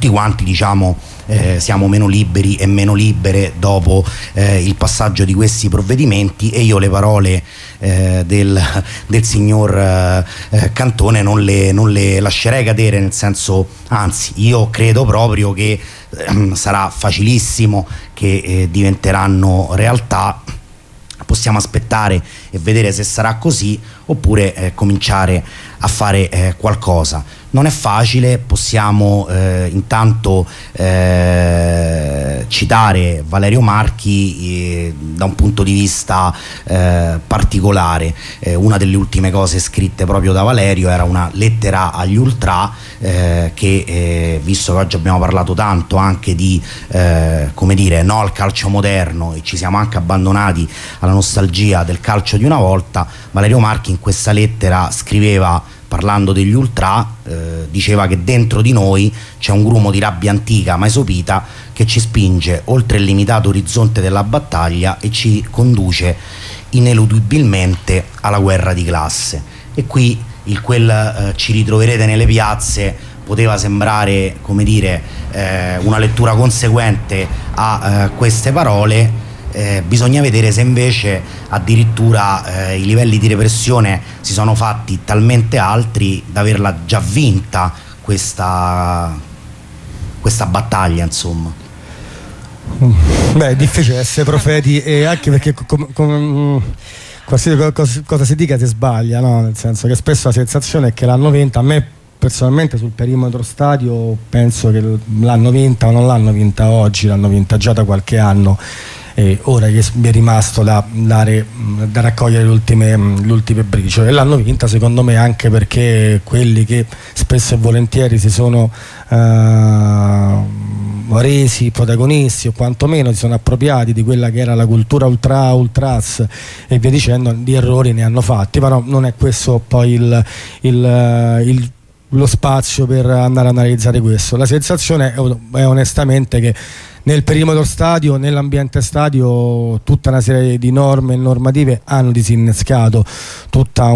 tutti quanti, diciamo, siamo meno liberi e meno libere dopo il passaggio di questi provvedimenti, e io le parole del signor Cantone non le lascerei cadere, nel senso, anzi, io credo proprio che sarà facilissimo che diventeranno realtà. Possiamo aspettare e vedere se sarà così, oppure cominciare a fare qualcosa. Non è facile, possiamo intanto citare Valerio Marchi da un punto di vista particolare. Una delle ultime cose scritte proprio da Valerio era una lettera agli ultra, che visto che oggi abbiamo parlato tanto anche di come dire, no al calcio moderno, e ci siamo anche abbandonati alla nostalgia del calcio di una volta, Valerio Marchi in questa lettera scriveva, parlando degli ultra, diceva che dentro di noi c'è un grumo di rabbia antica mai sopita che ci spinge oltre il limitato orizzonte della battaglia e ci conduce ineludibilmente alla guerra di classe. E qui ci ritroverete nelle piazze poteva sembrare, come dire, una lettura conseguente a queste parole. Bisogna vedere se invece addirittura i livelli di repressione si sono fatti talmente altri da averla già vinta questa battaglia, insomma. Beh, è difficile essere profeti, e anche perché qualsiasi cosa si dica si sbaglia, no? Nel senso che spesso la sensazione è che l'hanno vinta. A me personalmente sul perimetro stadio penso che l'hanno vinta, ma non l'hanno vinta oggi, l'hanno vinta già da qualche anno. E ora che mi è rimasto da raccogliere le ultime briciole, e l'hanno vinta secondo me anche perché quelli che spesso e volentieri si sono resi protagonisti, o quantomeno si sono appropriati di quella che era la cultura ultras e via dicendo, di errori ne hanno fatti, però non è questo poi lo spazio per andare a analizzare questo. La sensazione è onestamente che nel perimetro stadio, nell'ambiente stadio, tutta una serie di norme e normative hanno disinnescato tutta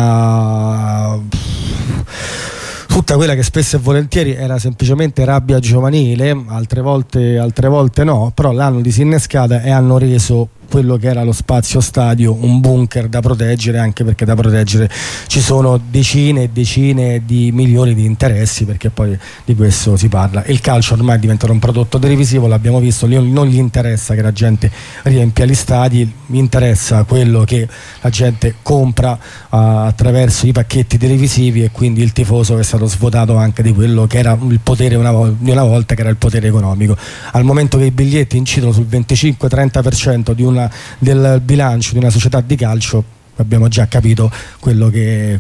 quella che spesso e volentieri era semplicemente rabbia giovanile, altre volte no, però l'hanno disinnescata e hanno reso quello che era lo spazio stadio un bunker da proteggere, anche perché da proteggere ci sono decine e decine di milioni di interessi, perché poi di questo si parla. Il calcio ormai è diventato un prodotto televisivo, l'abbiamo visto, non gli interessa che la gente riempia gli stadi, gli interessa quello che la gente compra attraverso i pacchetti televisivi, e quindi il tifoso è stato svuotato anche di quello che era il potere di una volta, che era il potere economico. Al momento che i biglietti incidono sul 25-30% del bilancio di una società di calcio, abbiamo già capito quello che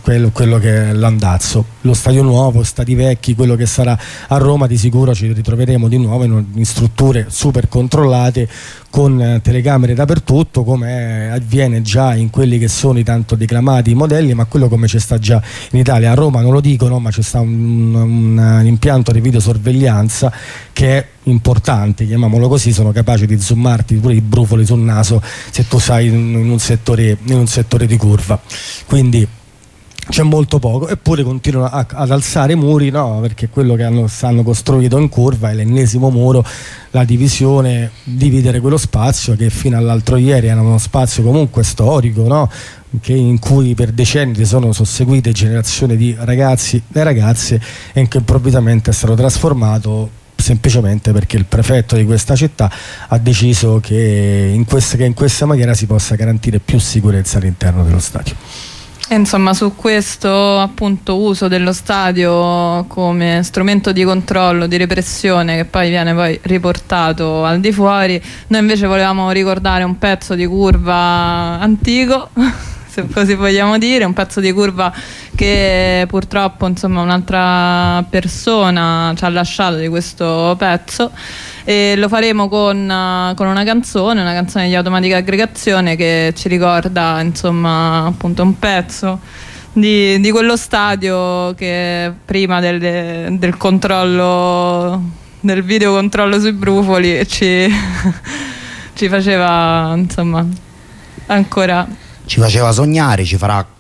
è l'andazzo. Lo stadio nuovo, stadi vecchi, quello che sarà a Roma, di sicuro ci ritroveremo di nuovo in strutture super controllate, con telecamere dappertutto, come avviene già in quelli che sono i tanto declamati modelli, ma quello come ci sta già in Italia. A Roma non lo dicono, ma ci sta un impianto di videosorveglianza che è importante, chiamiamolo così, sono capaci di zoomarti pure i brufoli sul naso se tu sei in un settore di curva. Quindi c'è molto poco, eppure continuano ad alzare muri, no? Perché quello che hanno costruito in curva è l'ennesimo muro, la divisione, dividere quello spazio che fino all'altro ieri era uno spazio comunque storico, no? In cui per decenni si sono susseguite generazioni di ragazzi e ragazze, e che improvvisamente è stato trasformato semplicemente perché il prefetto di questa città ha deciso che in questa maniera si possa garantire più sicurezza all'interno dello stadio. Insomma, su questo appunto uso dello stadio come strumento di controllo, di repressione, che poi viene riportato al di fuori, noi invece volevamo ricordare un pezzo di curva antico, se così vogliamo dire, un pezzo di curva che purtroppo, insomma, un'altra persona ci ha lasciato di questo pezzo, e lo faremo con una canzone di Automatica Aggregazione che ci ricorda, insomma, appunto un pezzo di quello stadio che prima del controllo, del videocontrollo sui brufoli, ci faceva, insomma, ancora... Ci faceva sognare, ci farà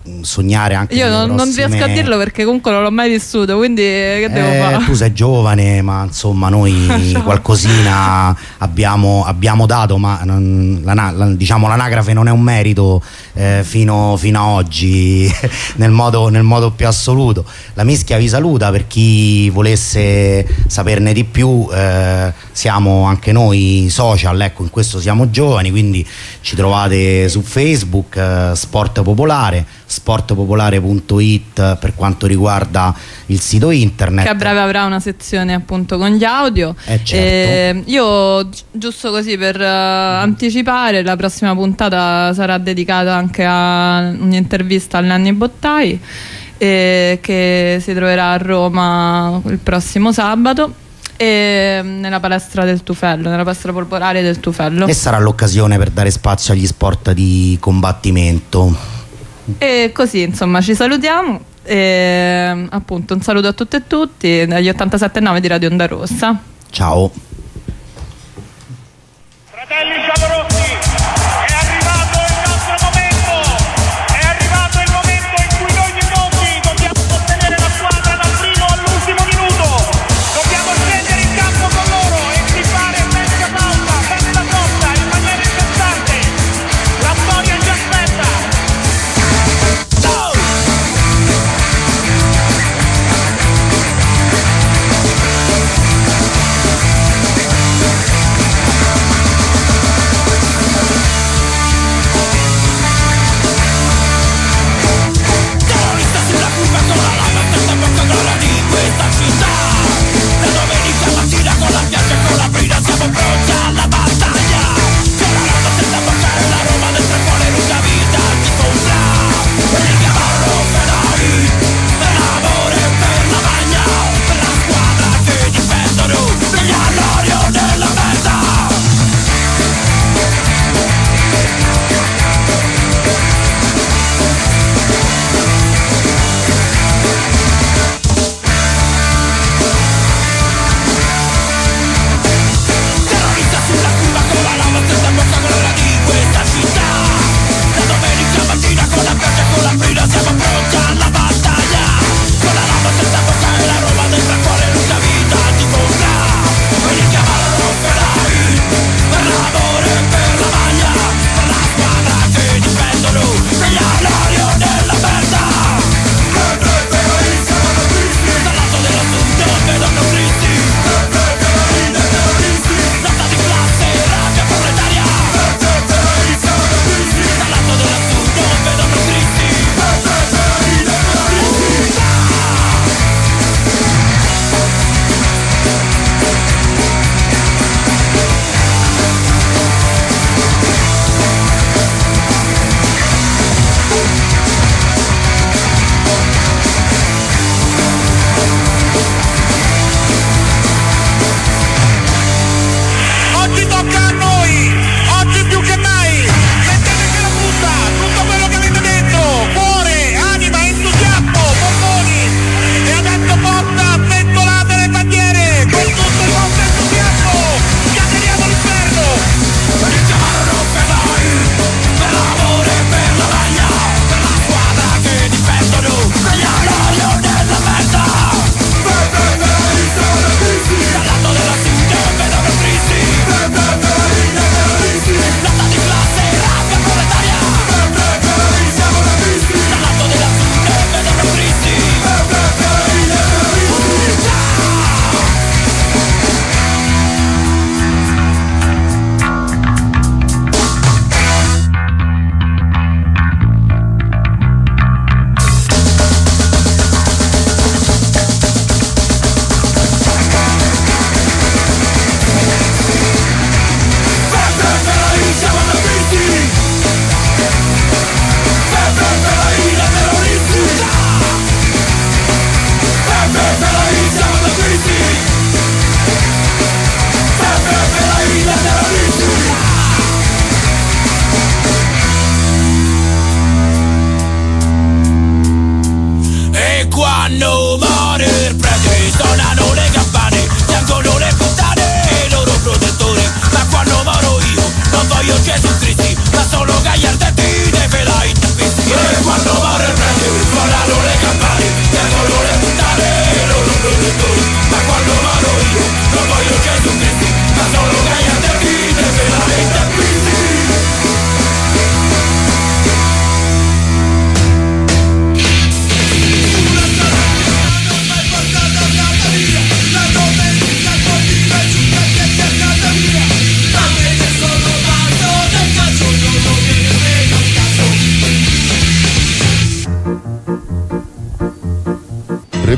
sognare anche io nelle non riesco a dirlo perché comunque non l'ho mai vissuto, quindi che devo fare? Tu sei giovane, ma insomma noi qualcosina abbiamo dato, ma diciamo l'anagrafe non è un merito fino a oggi nel modo più assoluto. La Mischia vi saluta, per chi volesse saperne di più siamo anche noi social, ecco, in questo siamo giovani, quindi ci trovate su Facebook, Sport Popolare, sportpopolare.it per quanto riguarda il sito internet, che a breve avrà una sezione appunto con gli audio. Certo. Io giusto così per anticipare, la prossima puntata sarà dedicata anche a un'intervista a Nanni Bottai, che si troverà a Roma il prossimo sabato, nella palestra del Tufello, nella palestra popolare del Tufello, e sarà l'occasione per dare spazio agli sport di combattimento. E così insomma ci salutiamo, e appunto un saluto a tutte e tutti dagli 87.9 di Radio Onda Rossa. Ciao. Fratelli giallorossi, è arrivato il nostro momento, è arrivato il momento in cui noi tifosi dobbiamo sostenere la squadra dal primo all'ultimo minuto, dobbiamo scendere in campo con loro e tifare senza pausa, senza sosta, in maniera incessante. La storia ci aspetta.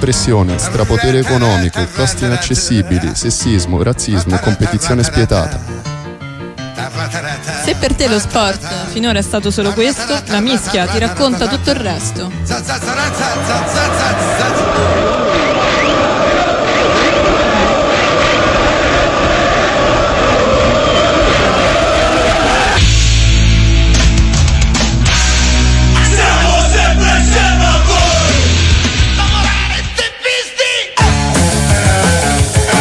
depressione, strapotere economico, costi inaccessibili, sessismo, razzismo, competizione spietata. Se per te lo sport finora è stato solo questo, la mischia ti racconta tutto il resto.